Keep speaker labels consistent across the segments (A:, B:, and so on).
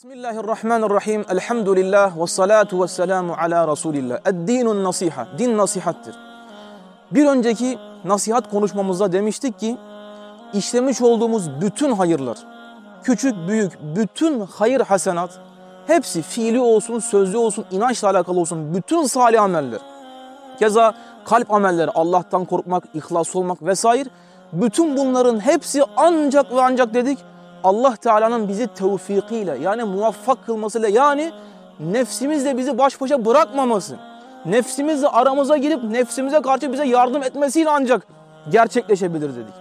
A: Bismillahirrahmanirrahim. Elhamdülillah ve salatu ve selamu ala Resulillah. Eddinun nasiha. Din nasihattir. Bir önceki nasihat konuşmamızda demiştik ki işlemiş olduğumuz bütün hayırlar, küçük büyük bütün hayır hasenat, hepsi fiili olsun, sözlü olsun, inançla alakalı olsun, bütün salih ameller. Keza kalp amelleri, Allah'tan korkmak, ihlas olmak vesaire, bütün bunların hepsi ancak ve ancak dedik Allah Teala'nın bizi tevfikiyle, yani muvaffak kılmasıyla, yani nefsimizle bizi baş başa bırakmaması, nefsimizle aramıza girip nefsimize karşı bize yardım etmesiyle ancak gerçekleşebilir dedik.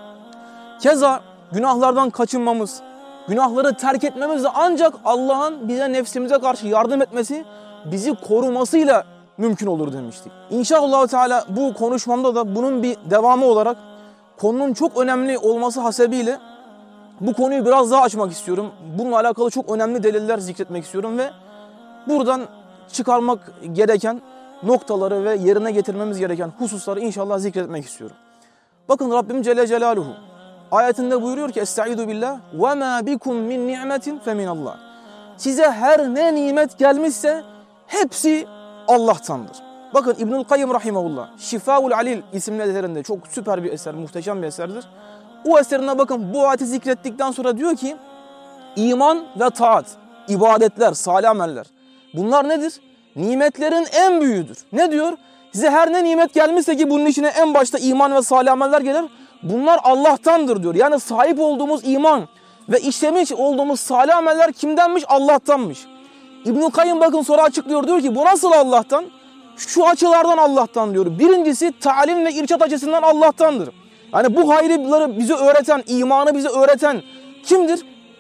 A: Keza günahlardan kaçınmamız, günahları terk etmemiz de ancak Allah'ın bize nefsimize karşı yardım etmesi, bizi korumasıyla mümkün olur demiştik. İnşallah Teala bu konuşmamda da bunun bir devamı olarak konunun çok önemli olması hasebiyle bu konuyu biraz daha açmak istiyorum. Bununla alakalı çok önemli deliller zikretmek istiyorum ve buradan çıkarmak gereken noktaları ve yerine getirmemiz gereken hususları inşallah zikretmek istiyorum. Bakın Rabbim Celle Celaluhu ayetinde buyuruyor ki Estaizu billah ve ma bikum min ni'metin fe minallah. Size her ne nimet gelmişse hepsi Allah'tandır. Bakın İbnül Kayyim rahimehullah Şifaul Alil isimli eserinde çok süper bir eser, muhteşem bir eserdir. O eserine bakın bu ayeti zikrettikten sonra diyor ki iman ve taat, ibadetler, salih ameller. Bunlar nedir? Nimetlerin en büyüğüdür. Ne diyor? Size her ne nimet gelmişse ki bunun içine en başta iman ve salih ameller gelir. Bunlar Allah'tandır diyor. Yani sahip olduğumuz iman ve işlemiş olduğumuz salih ameller kimdenmiş? Allah'tanmış. İbn-i Kayyım bakın sonra açıklıyor. Diyor ki bu nasıl Allah'tan? Şu açılardan Allah'tan diyor. Birincisi talim ve irşat açısından Allah'tandır. Yani bu hayırları bize öğreten, imanı bize öğreten kimdir?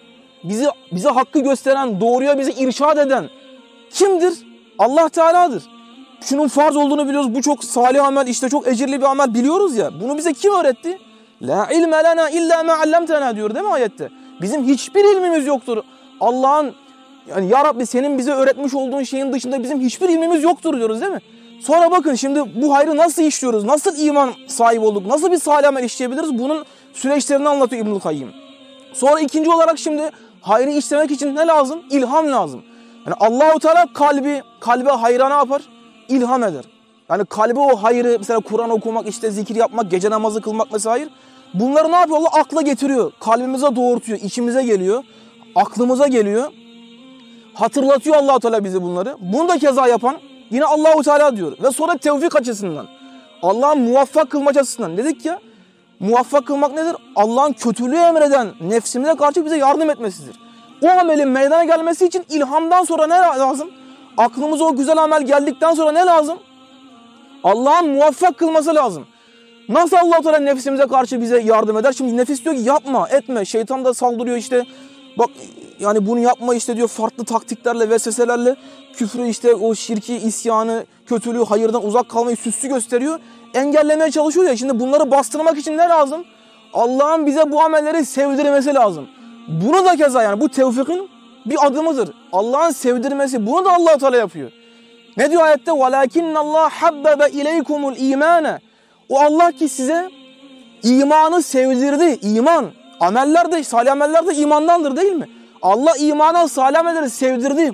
A: Bize hakkı gösteren, doğruya bizi irşad eden kimdir? Allah Teala'dır. Şunun farz olduğunu biliyoruz. Bu çok salih amel, işte çok ecirli bir amel biliyoruz ya. Bunu bize kim öğretti? La ilme lena illa ma allamtena diyor değil mi ayette? Bizim hiçbir ilmimiz yoktur. Allah'ın yani ya Rabbi senin bize öğretmiş olduğun şeyin dışında bizim hiçbir ilmimiz yoktur diyoruz değil mi? Sonra bakın şimdi bu hayrı nasıl işliyoruz? Nasıl iman sahibi olduk? Nasıl bir salih amel işleyebiliriz? Bunun süreçlerini anlatıyor İbnül Kayyim. Sonra ikinci olarak şimdi hayrı işlemek için ne lazım? İlham lazım. Yani Allah-u Teala kalbe hayra ne yapar? İlham eder. Yani kalbe o hayrı mesela Kur'an okumak, işte zikir yapmak, gece namazı kılmak vesaire. Bunları ne yapıyor? Allah akla getiriyor. Kalbimize doğurtuyor, içimize geliyor, aklımıza geliyor. Hatırlatıyor Allah-u Teala bize bunları. Bunu da keza yapan yine Allah-u Teala diyor. Ve sonra tevfik açısından, Allah'ın muvaffak kılmak açısından dedik ya, muvaffak kılmak nedir? Allah'ın kötülüğü emreden nefsimize karşı bize yardım etmesidir. O amelin meydana gelmesi için ilhamdan sonra ne lazım? Aklımıza o güzel amel geldikten sonra ne lazım? Allah'ın muvaffak kılması lazım. Nasıl Allah-u Teala nefsimize karşı bize yardım eder? Şimdi nefis diyor ki yapma, etme. Şeytan da saldırıyor işte. Bak yani bunu yapma işte diyor farklı taktiklerle, vesveselerle küfrü işte o şirki, isyanı, kötülüğü, hayırdan uzak kalmayı süslü gösteriyor. Engellemeye çalışıyor ya. Şimdi bunları bastırmak için ne lazım? Allah'ın bize bu amelleri sevdirmesi lazım. Bunu da keza yani bu tevfikin bir adımıdır. Allah'ın sevdirmesi. Bunu da Allah-u Teala yapıyor. Ne diyor ayette? وَلَاكِنَّ اللّٰهَ حَبَّبَ اِلَيْكُمُ الْا۪يمَانَ. O Allah ki size imanı sevdirdi. İman. Ameller de, salih ameller de imandandır değil mi? Allah imana, salih amelleri sevdirdi.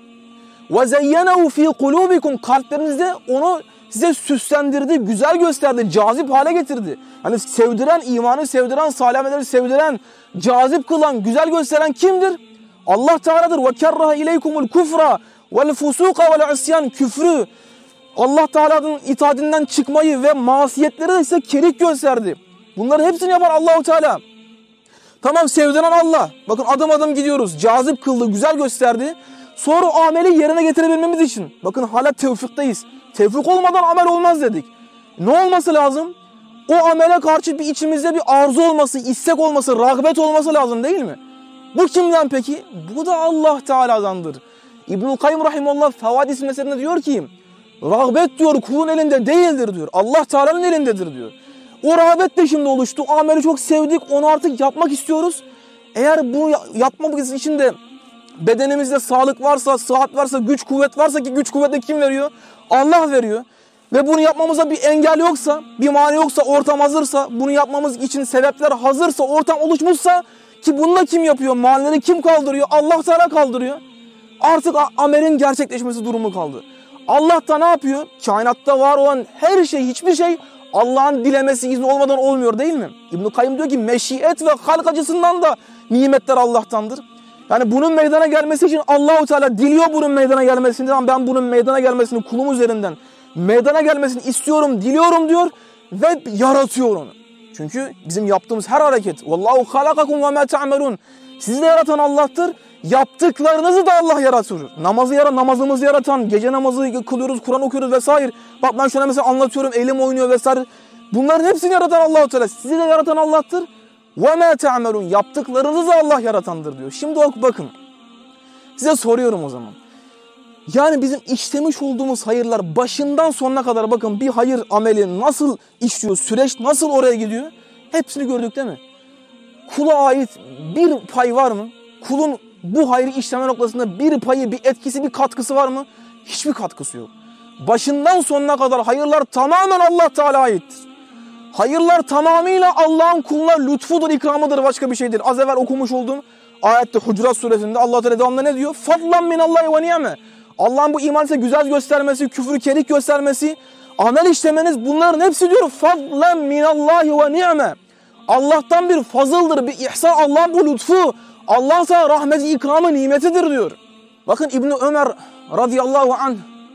A: وَزَيَّنَهُ ف۪ي قُلُوبِكُمْ. Kalplerinizde onu size süslendirdi, güzel gösterdi, cazip hale getirdi. Hani sevdiren, imanı sevdiren, salih amelleri sevdiren, cazip kılan, güzel gösteren kimdir? Allah Teala'dır. وَكَرَّهَ اِلَيْكُمُ الْكُفْرَ وَالْفُسُوقَ وَالْعِسْيَانِ. Küfrü, Allah Teala'nın itaatinden çıkmayı ve masiyetleri de size kerik gösterdi. Bunların hepsini yapan Allah-u Teala. Tamam sevdiren Allah. Bakın adım adım gidiyoruz. Cazip kıldı, güzel gösterdi. Sonra o ameli yerine getirebilmemiz için. Bakın hala tevfikteyiz. Tevfik olmadan amel olmaz dedik. Ne olması lazım? O amele karşı bir içimizde bir arzu olması, istek olması, rağbet olması lazım değil mi? Bu kimden peki? Bu da Allah Teala'dandır. İbnül Kayyim rahimehullah Fevaid isimli eserinde diyor ki rağbet diyor kulun elinde değildir diyor. Allah Teala'nın elindedir diyor. O rağbet de şimdi oluştu. O ameli çok sevdik. Onu artık yapmak istiyoruz. Eğer bunu yapmamız için de bedenimizde sağlık varsa, sıhhat varsa, güç kuvvet varsa ki güç kuvveti kim veriyor? Allah veriyor. Ve bunu yapmamıza bir engel yoksa, bir mani yoksa, ortam hazırsa, bunu yapmamız için sebepler hazırsa, ortam oluşmuşsa Ki bunu da kim yapıyor? Manileri kim kaldırıyor? Allah Teala kaldırıyor. Artık amelin gerçekleşmesi durumu kaldı. Allah da ne yapıyor? Kainatta var olan her şey, hiçbir şey Allah'ın dilemesi, izni olmadan olmuyor değil mi? İbn-i Kayyum diyor ki meşiyet ve halk açısından da nimetler Allah'tandır. Yani bunun meydana gelmesi için Allah-u Teala diliyor bunun meydana gelmesini, ama ben bunun meydana gelmesini kulum üzerinden meydana gelmesini istiyorum, diliyorum diyor ve yaratıyor onu. Çünkü bizim yaptığımız her hareket vallahu halakakum ve ma ta'melun. Sizi de yaratan Allah'tır. Yaptıklarınızı da Allah yaratıyor. Namazımızı yaratan, gece namazı kılıyoruz, Kur'an okuyoruz vesaire. Bak ben şuna mesela anlatıyorum, elim oynuyor vesaire. Bunların hepsini yaratan Allah-u Teala. Sizi de yaratan Allah'tır. Ve ma ta'melun. Yaptıklarınızı da Allah yaratandır diyor. Şimdi bakın. Size soruyorum o zaman. Yani bizim işlemiş olduğumuz hayırlar başından sonuna kadar bakın bir hayır ameli nasıl işliyor, süreç nasıl oraya gidiyor? Hepsini gördük değil mi? Kula ait bir pay var mı? Kulun bu hayrı işleme noktasında bir payı, bir etkisi, bir katkısı var mı? Hiçbir katkısı yok. Başından sonuna kadar hayırlar tamamen Allah Teala'ya aittir. Hayırlar tamamıyla Allah'ın kuluna lütfudur, ikramıdır, başka bir şeydir. Az evvel okumuş olduğum ayette Hucurat suresinde Allah Teala devamında ne diyor? Fadlan minallahi ve ni'me. Allah'ın bu iman ise güzel göstermesi, küfrü kerik göstermesi, amel işlemeniz, bunların hepsi diyor fadlan minallahi ve ni'me. Allah'tan bir fazıldır, bir ihsan, Allah'ın bu lütfu, Allah sana rahmeti, ikramı, nimetidir diyor. Bakın İbn Ömer radıyallahu anh,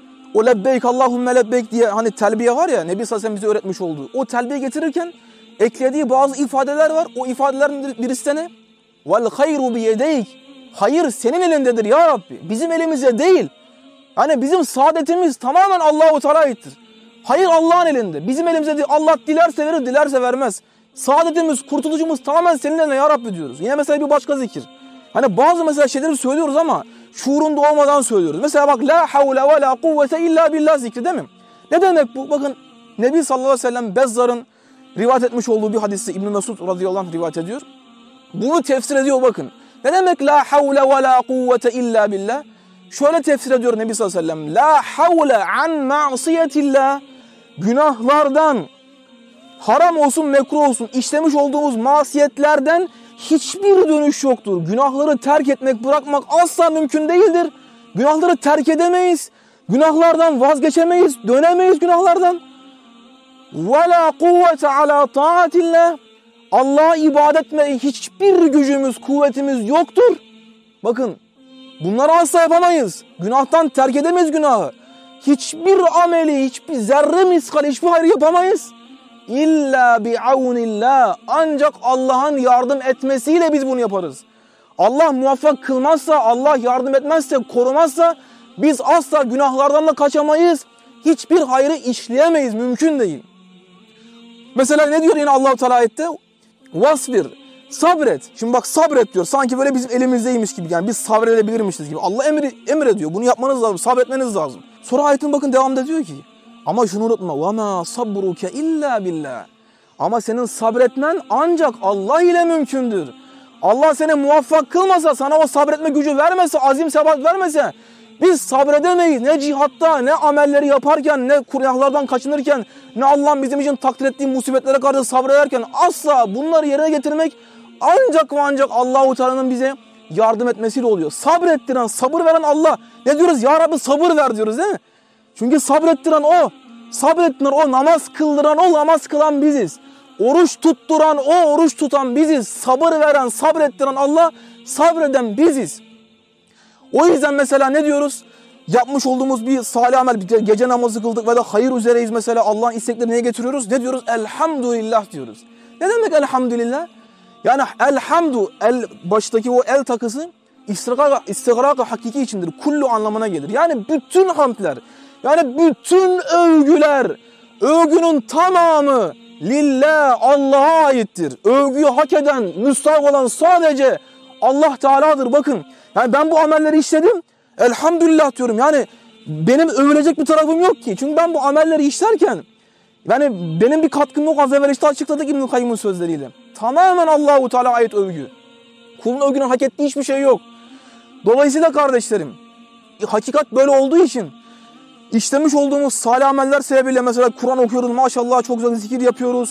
A: o lebbeyk Allahümme lebbeyk diye hani telbiye var ya, Nebi sallallahu aleyhi ve sellem bize öğretmiş olduğu. O telbiye getirirken eklediği bazı ifadeler var. O ifadelerin birisi de ne? Vel hayru biyedeyk. Hayır senin elindedir ya Rabbi. Bizim elimizde değil. Hani bizim saadetimiz tamamen Allah-u Teala aittir. Hayır Allah'ın elinde. Bizim elimizde değil. Allah dilerse verir, dilerse vermez. Saadetimiz, kurtuluşumuz tamamen senin elinde ya Rabbi diyoruz. Yine mesela bir başka zikir. Hani bazı mesela şeyleri söylüyoruz ama şuurunda olmadan söylüyoruz. Mesela bak la havle ve la kuvvete illa billah zikri değil mi? Ne demek bu? Bakın Nebi sallallahu aleyhi ve sellem Bezzar'ın rivayet etmiş olduğu bir hadiste İbn Mesud radıyallahu anh rivayet ediyor. Bunu tefsir ediyor bakın. Ne demek la havle ve la kuvvete illa billah? Şöyle tefsir ediyor Nebi sallallahu aleyhi ve sellem. La havle an ma'siyetillah. Günahlardan, haram olsun mekruh olsun, işlemiş olduğumuz masiyetlerden hiçbir dönüş yoktur. Günahları terk etmek, bırakmak asla mümkün değildir. Günahları terk edemeyiz. Günahlardan vazgeçemeyiz, dönemeyiz günahlardan. Ve la kuvvete ala taatillah. Allah'a ibadet etmeye hiçbir gücümüz, kuvvetimiz yoktur. Bakın, bunları asla yapamayız. Günahtan terk edemeyiz günahı. Hiçbir ameli, hiçbir zerre miskal, hiçbir hayır yapamayız. İlla bi'aunillah. Ancak Allah'ın yardım etmesiyle biz bunu yaparız. Allah muvaffak kılmazsa, Allah yardım etmezse, korumazsa biz asla günahlardan da kaçamayız. Hiçbir hayrı işleyemeyiz. Mümkün değil. Mesela ne diyor yine Allah-u Teala ayette? Vasbir. Sabret. Şimdi bak sabret diyor. Sanki böyle bizim elimizdeymiş gibi. Yani biz sabredebilirmişiz gibi. Allah emrediyor. Bunu yapmanız lazım. Sabretmeniz lazım. Sonra ayetin bakın devamında diyor ki ama şunu unutma. وَمَا صَبْرُكَ اِلَّا بِاللّٰهِ. Ama senin sabretmen ancak Allah ile mümkündür. Allah seni muvaffak kılmasa, sana o sabretme gücü vermese, azim sebat vermese biz sabredemeyiz. Ne cihatta, ne amelleri yaparken, ne günahlardan kaçınırken, ne Allah'ın bizim için takdir ettiği musibetlere karşı sabrederken asla bunları yerine getirmek ancak ve ancak Allah-u Teala'nın bize yardım etmesiyle oluyor. Sabrettiren, sabır veren Allah. Ne diyoruz? Ya Rabbi sabır ver diyoruz değil mi? Çünkü sabrettiren o. Sabrettiren o, namaz kıldıran o, namaz kılan biziz. Oruç tutturan o, oruç tutan biziz. Sabır veren, sabrettiren Allah, sabreden biziz. O yüzden mesela ne diyoruz? Yapmış olduğumuz bir salih amel, bir gece namazı kıldık ve de hayır üzereyiz mesela. Allah'ın isteklerini neye getiriyoruz? Ne diyoruz? Elhamdülillah diyoruz. Ne demek elhamdülillah? Yani elhamdu, baştaki o el takısı istigrak-ı hakiki içindir. Kullu anlamına gelir. Yani bütün hamdler, yani bütün övgüler, övgünün tamamı lillah, Allah'a aittir. Övgüyü hak eden, müstahak olan sadece Allah Teala'dır. Bakın, yani ben bu amelleri işledim, elhamdülillah diyorum. Yani benim övülecek bir tarafım yok ki. Çünkü ben bu amelleri işlerken, yani benim bir katkım yok. Az evvel işte açıkladık İbn-i Kayyum'un sözleriyle. Tamamen Allah-u Teala ait övgü. Kulun övgünün hak ettiği hiçbir şey yok. Dolayısıyla kardeşlerim, hakikat böyle olduğu için işlemiş olduğumuz salih ameller sebebiyle mesela Kur'an okuyoruz, maşallah çok güzel zikir yapıyoruz.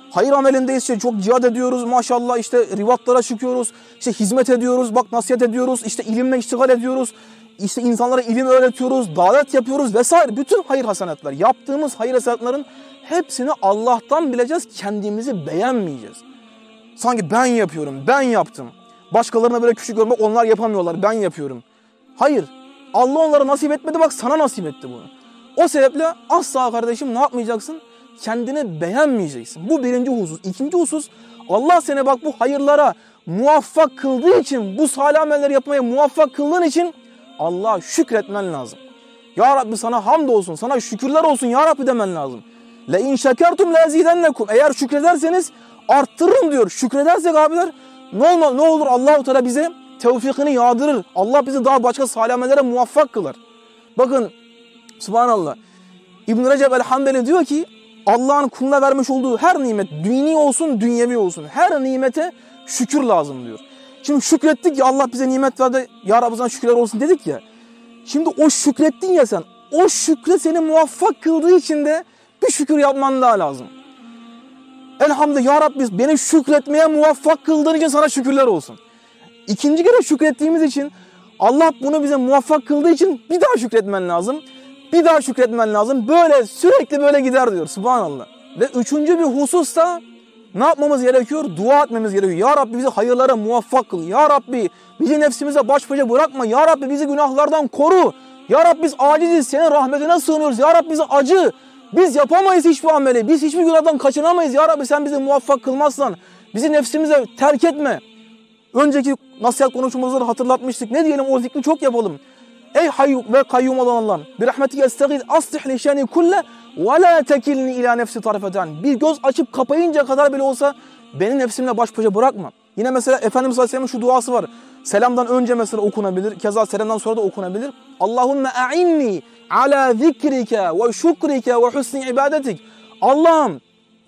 A: Hayır amelindeyiz, işte çok cihad ediyoruz maşallah, işte rivatlara çıkıyoruz, işte hizmet ediyoruz, bak nasihat ediyoruz, işte ilimle iştigal ediyoruz, işte insanlara ilim öğretiyoruz, davet yapıyoruz vesaire. Bütün hayır hasenatlar, yaptığımız hayır hasenatların hepsini Allah'tan bileceğiz, kendimizi beğenmeyeceğiz. Sanki ben yapıyorum, ben yaptım. Başkalarına böyle küçük görmek, onlar yapamıyorlar, ben yapıyorum. Hayır, Allah onlara nasip etmedi, bak sana nasip etti bunu. O sebeple asla kardeşim ne yapmayacaksın? Kendini beğenmeyeceksin. Bu birinci husus. İkinci husus, Allah seni bak bu hayırlara muvaffak kıldığı için, bu salih amelleri yapmaya muvaffak kıldığın için Allah'a şükretmen lazım. Ya Rabbi sana hamdolsun, sana şükürler olsun ya Rabbi demen lazım. Le in şekertum le azidennekum. Eğer şükrederseniz arttırırım diyor. Şükredersek abiler ne olur Allah-u Teala bize tevfikini yağdırır. Allah bizi daha başka salih amellere muvaffak kılar. Bakın subhanallah. İbn Recep el-Hanbeli diyor ki Allah'ın kuluna vermiş olduğu her nimet, dini olsun, dünyevi olsun, her nimete şükür lazım diyor. Şimdi şükrettik ya, Allah bize nimet verdi, ya Rabbi sana şükürler olsun dedik ya. Şimdi o şükrettin ya sen, o şükre seni muvaffak kıldığı için de bir şükür yapman daha lazım. Elhamdülillah ya Rabbi beni şükretmeye muvaffak kıldığın için sana şükürler olsun. İkinci kere şükrettiğimiz için, Allah bunu bize muvaffak kıldığı için bir daha şükretmen lazım. Bir daha şükretmen lazım. Böyle sürekli böyle gider diyor. Subhanallah. Ve üçüncü bir hususta ne yapmamız gerekiyor? Dua etmemiz gerekiyor. Ya Rabbi bizi hayırlara muvaffak kıl. Ya Rabbi bizi nefsimize baş başa bırakma. Ya Rabbi bizi günahlardan koru. Ya Rabbi biz aciziz. Senin rahmetine sığınıyoruz. Ya Rabbi bize acı. Biz yapamayız hiçbir ameli. Biz hiçbir günahdan kaçınamayız. Ya Rabbi sen bizi muvaffak kılmazsan bizi nefsimize terk etme. Önceki nasihat konuşmamızda hatırlatmıştık. Ne diyelim, o zikri çok yapalım. Ey hayy ve kayyum olan Allah'ım. Bir rahmetike estağid aslih li şeni kulle ve la tekilni ila nefsi tarfeten. Bir göz açıp kapayınca kadar bile olsa beni nefsimle baş başa bırakma. Yine mesela Efendimiz Aleyhisselam'ın şu duası var. Selamdan önce mesela okunabilir. Keza selamdan sonra da okunabilir. Allahümme a'inni ala zikrike ve şükrike ve husni ibadetik. Allah'ım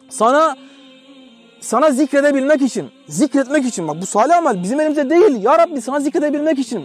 A: sana zikredebilmek için, zikretmek için, bak bu salih amel bizim elimizde değil. Ya Rabbi sana zikredebilmek için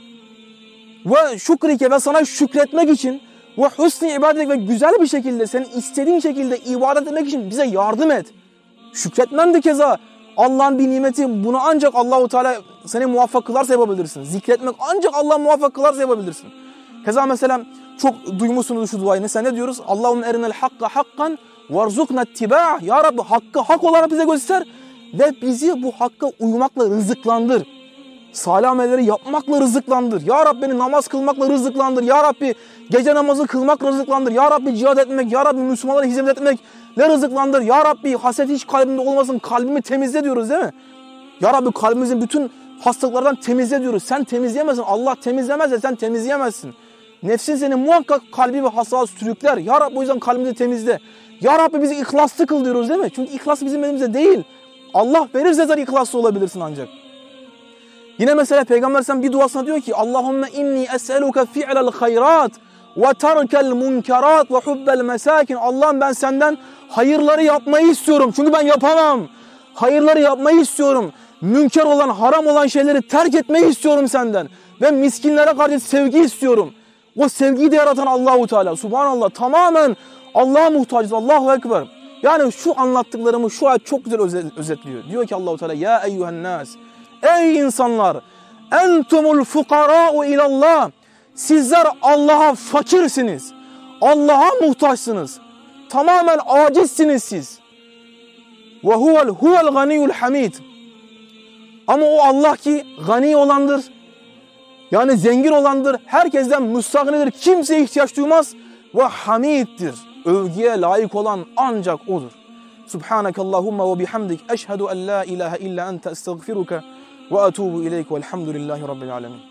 A: ve şükrike ve sana şükretmek için ve husni ibadetik ve güzel bir şekilde senin istediğin şekilde ibadet etmek için bize yardım et. Şükretmen de keza Allah'ın bir nimeti, bunu ancak Allah-u Teala seni muvaffak kılarsa yapabilirsin. Zikretmek ancak Allah muvaffak kılarsa yapabilirsin. Keza mesela çok duymuşsunuz şu duayı. Sen ne diyoruz? Allahümme erinel hakka hakkan varzukna ittiba'ah. Ya Rabbi hakkı hak olarak bize göster ve bizi bu hakka uymakla rızıklandır. Salih amelleri yapmakla rızıklandır. Ya Rabbi beni namaz kılmakla rızıklandır. Ya Rabbi gece namazı kılmakla rızıklandır. Ya Rabbi cihad etmek, Ya Rabbi Müslümanlara hizmet etmekle rızıklandır. Ya Rabbi haset hiç kalbimde olmasın, kalbimi temizle diyoruz değil mi? Ya Rabbi kalbimizin bütün hastalıklardan temizle diyoruz. Sen temizleyemezsin. Allah temizlemezse sen temizleyemezsin. Nefsin seni muhakkak kalbi ve hassas sürükler. Ya Rabbi o yüzden kalbimizi temizle. Ya Rabbi bizi ihlaslı kıl diyoruz değil mi? Çünkü ihlas bizim elimizde değil. Allah verirse sen ihlaslı olabilirsin ancak. Yine mesela Peygamber sen bir duasına diyor ki Allahümme inni es'eluke fi'lel hayrat ve terkel munkerat ve hubbel mesakin. Allah'ım ben senden hayırları yapmayı istiyorum. Çünkü ben yapamam. Hayırları yapmayı istiyorum. Münker olan, haram olan şeyleri terk etmeyi istiyorum senden. Ve miskinlere karşı sevgi istiyorum. O sevgiyi de yaratan Allah-u Teala. Subhanallah, tamamen Allah'a muhtacız. Allahu Ekber. Yani şu anlattıklarımı şu ayet çok güzel özetliyor. Diyor ki Allah-u Teala ya eyyühen nas. Ey insanlar, entumul fukara'u ilallah. Sizler Allah'a fakirsiniz. Allah'a muhtaçsınız. Tamamen acizsiniz siz. Ve huvel ganiyul hamid. Ama o Allah ki gani olandır. Yani zengin olandır. Herkesten müstagnidir. Kimseye ihtiyaç duymaz. Ve hamiddir. Övgüye layık olan ancak odur. Subhanakallahumma ve bihamdik. Eşhedü en la ilahe illa ente estağfiruka ve etubu ileyke velhamdülillahi rabbil alemin.